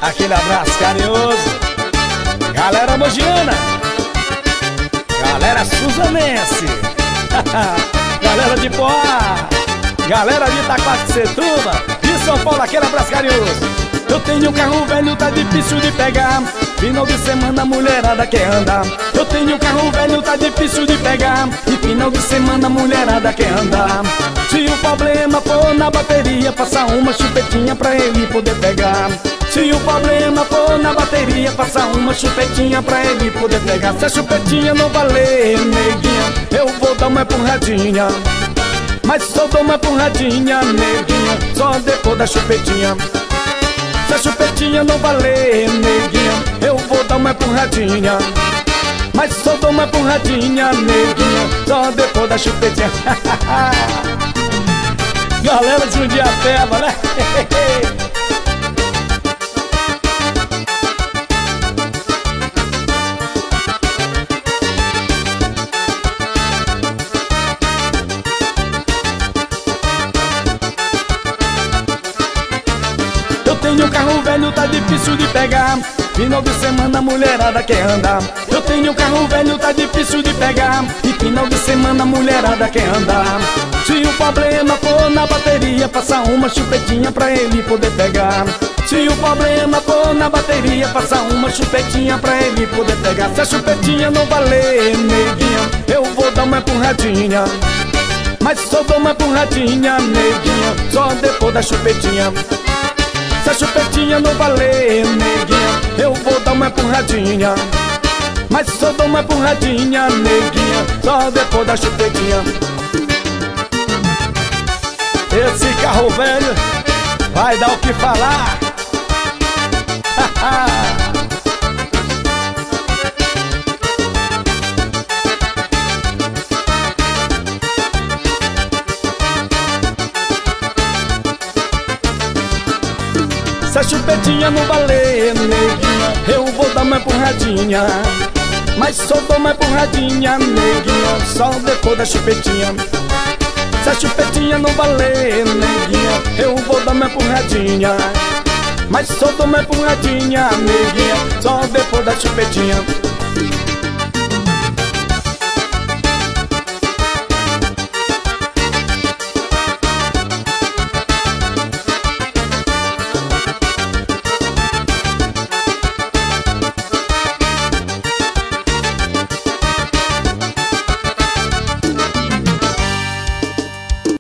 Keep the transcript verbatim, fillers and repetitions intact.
Aquele abraço carinhoso. Galera mogiana, galera suzanense, galera de Poá, galera de Itaquaquecetuba, de São Paulo, aquele abraço carinhoso. Eu tenho um carro velho, tá difícil de pegar. Final de semana a mulherada quer andar. Eu tenho um carro velho, tá difícil de pegar. E final de semana a mulherada quer andar. Se o problema for na bateria, passa uma chupetinha pra ele poder pegar. Se o problema for na bateria, passa uma chupetinha pra ele poder pegar. Se a chupetinha não valer, neguinha, eu vou dar uma empurradinha. Mas só dou uma empurradinha, neguinha, só depois da chupetinha. Se a chupetinha não valer, neguinha, eu vou dar uma empurradinha. Mas só dou uma empurradinha, neguinha, só depois da chupetinha. Galera de Jundiapeba, né? Eu tenho um carro velho, tá difícil de pegar. Final de semana a mulherada quer andar. Eu tenho um carro velho, tá difícil de pegar. E final de semana a mulherada quer andar. Se o problema for na bateria, passa uma chupetinha pra ele poder pegar. Se o problema for na bateria, passa uma chupetinha pra ele poder pegar. Se a chupetinha não valer, neguinha, eu vou dar uma empurradinha. Mas só dou uma empurradinha, neguinha, só depois da chupetinha. Se a chupetinha não valer, neguinha, eu vou dar uma empurradinha. Mas só dou uma empurradinha, neguinha, só depois da chupetinha. Esse carro velho vai dar o que falar. Se a chupetinha não valer, neguinha, eu vou dar uma empurradinha. Mas só dou uma empurradinha, neguinha, só depois da chupetinha. Se a chupetinha não valer, neguinha, eu vou dar uma empurradinha. Mas só dou uma empurradinha, neguinha, só depois da chupetinha.